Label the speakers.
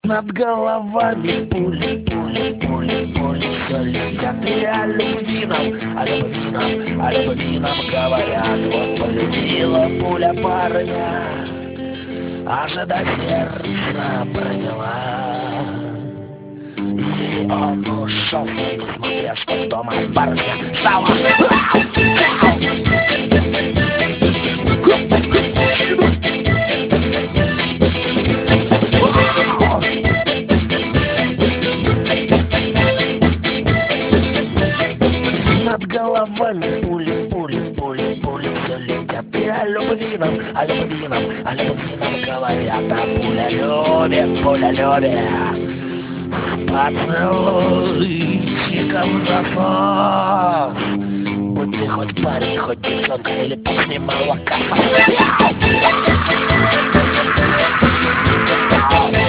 Speaker 1: Над головами пули, пули, пули, пули все летят. И о любви нам говорят. Вот полюбила пуля парня, аж до сердца проняла. И он ушел, несмотря что дома парня стало. Над головами пули, пули, пули, пули все летят. И о любви нам говорят. А пуля любит, поцелуйчиком засос. Будь ты хоть парень, хоть девчонка или пусть молока.